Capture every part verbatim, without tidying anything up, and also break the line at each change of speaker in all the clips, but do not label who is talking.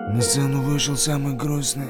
На сцену вышел самый грустный.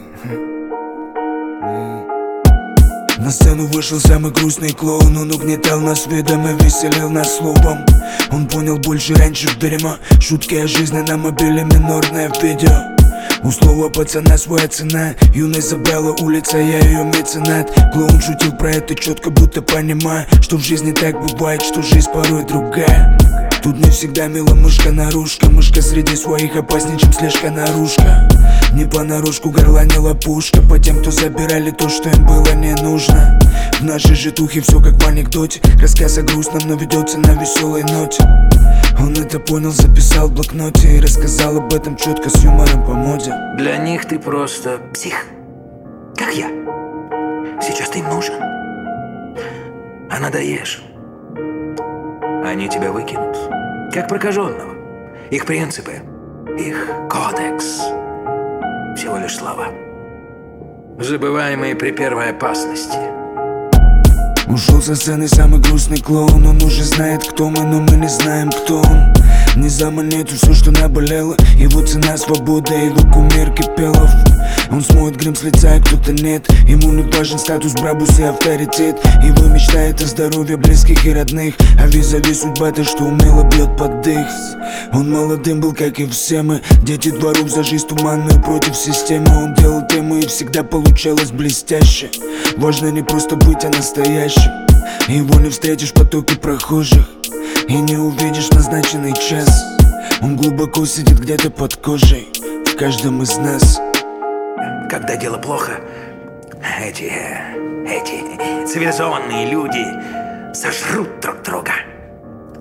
На сцену вышел самый грустный клоун. Он угнетал нас видом и веселил нас словом. Он понял больше раньше дерьма. Шутки о жизни на мобиле, минорное видео. У слова пацана своя цена. Юность забрала улица, я ее меценат. Клоун шутил про это четко, будто понимая, что в жизни так бывает, что жизнь порой другая. Тут не всегда мила мышка-нарушка. Мышка среди своих опаснее, чем слежка-наружка. Не понарошку горланила пушка по тем, кто забирали то, что им было не нужно. В нашей житухе все как в анекдоте. Рассказ о грустном, но ведется на веселой ноте. Он это понял, записал в блокноте и рассказал об этом четко с юмором по моде.
Для них ты просто псих, как я. Сейчас ты им нужен, а надоешь, они тебя выкинут, как прокаженного. Их принципы, их кодекс — всего лишь слова, забываемые при первой опасности.
Ушел со сцены самый грустный клоун. Он уже знает, кто мы, но мы не знаем, кто он. Не за монету все, что наболело. Его цена — свобода, его кумир Кипелов. Он смоет грим с лица, и кто-то нет. Ему не важен статус, брабус и авторитет. Его мечтает о здоровье близких и родных, а визави судьба то, что умело бьет под дых. Он молодым был, как и все мы. Дети дворов за жизнь туманную против системы. Он делал тему, и всегда получалось блестяще. Важно не просто быть, а настоящим. Его не встретишь в потоке прохожих и не увидишь назначенный час. Он глубоко сидит где-то под кожей в каждом из нас.
Когда дело плохо, эти, эти цивилизованные люди сожрут друг друга.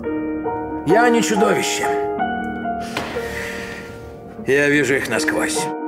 Я не чудовище. Я вижу их насквозь.